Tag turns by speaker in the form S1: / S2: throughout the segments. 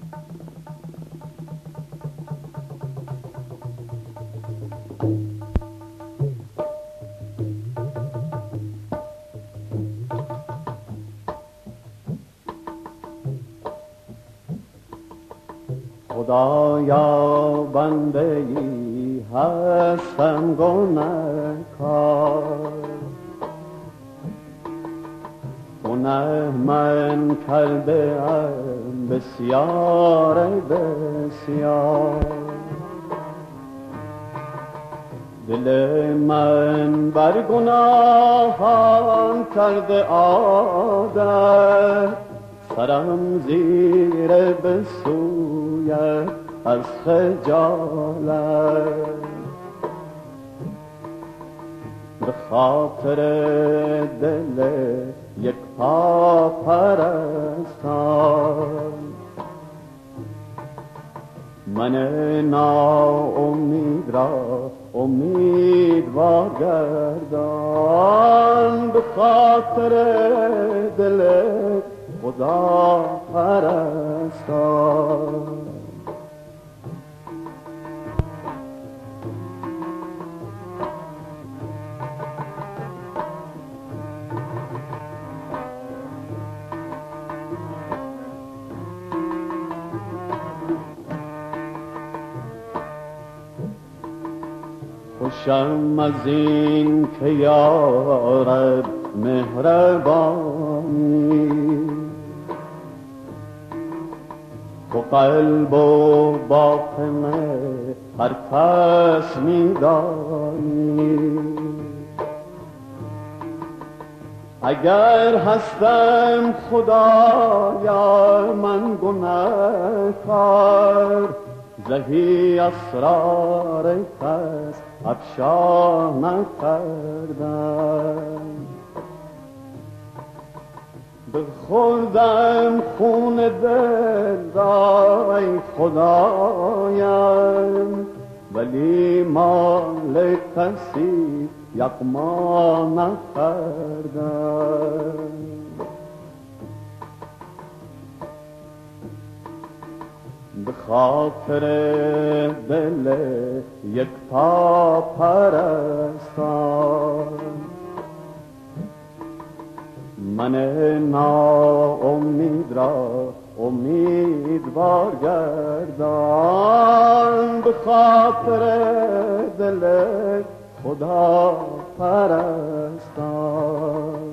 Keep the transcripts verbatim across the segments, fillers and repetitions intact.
S1: خدایا بنده ای هستم گنهکار، گنه من کرده ام بسیار بسیار. دل من بر گناهان کرده عادت، سرم زیر بسویت از خجالت. به خاطر دل یک پا پرستان، من ناامید را امیدوار گردان. به خاطر دل خدا پرستان، خوشم از این که یارد مهربانی، تو قلب و باطن هر کس میدانی. اگر هستم خدایا من گنهکار، زهی اسرار کس افشا نکردم. بخوردم خون دل را ای خدایم، ولی مال کسی یغما نکردم. به خاطر دل یک پا پرستان، من ناامید را امیدوار گردان. به خاطر دل خدا پرستان،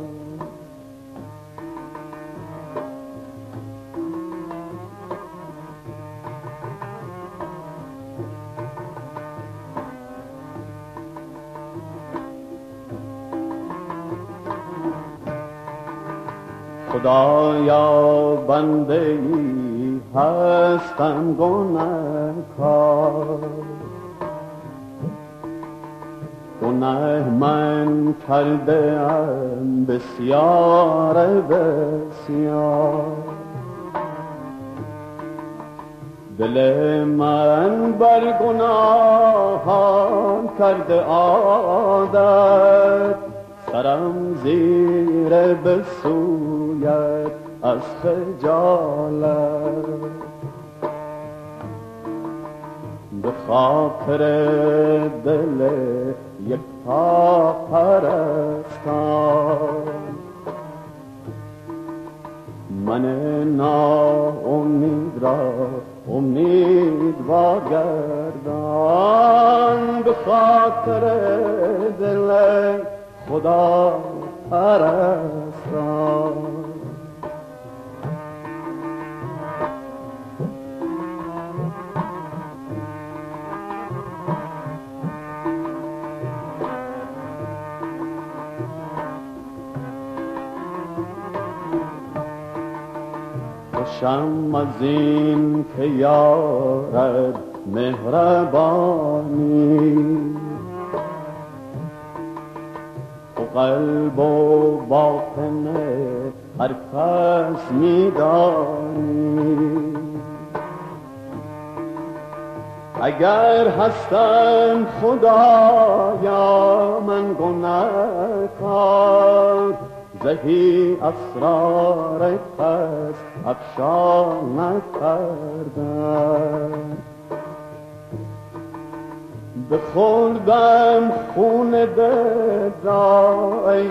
S1: خدایا بنده ای هستم گنهکار، گنه من کرده ام بسیار بسیار. دل من بر گناهان کرده عادت، سرم زیر بسویت از خجالت. به خاطر دل یک پا پرستان، من ناامید را امیدوار گردان. به خاطر دل خدا پرستان، خوشم از این که یارد مهربانی، قلب و باطن هر کس میدانی. اگر هستم خدایا من گنهکار، زهی اسرار پس افشا نکردم. بخوردم خون دل را ای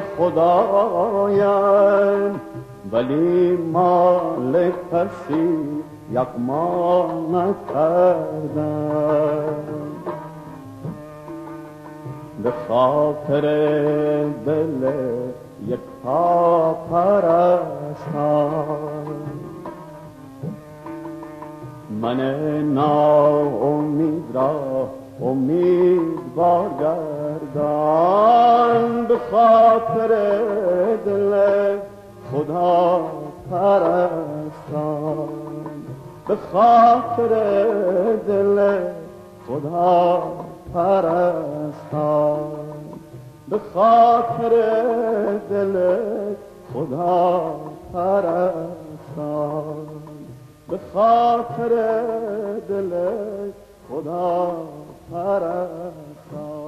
S1: خدایم، ولی مال کسی یغما نکردم. به خاطر دل یکتا پرستان من ناامید را امیدوار گردان. به خاطر دل خدا پرستان، به خاطر دل خدا پرستان، به خاطر دل خدا پرستان، به خاطر دل خدا پرستان.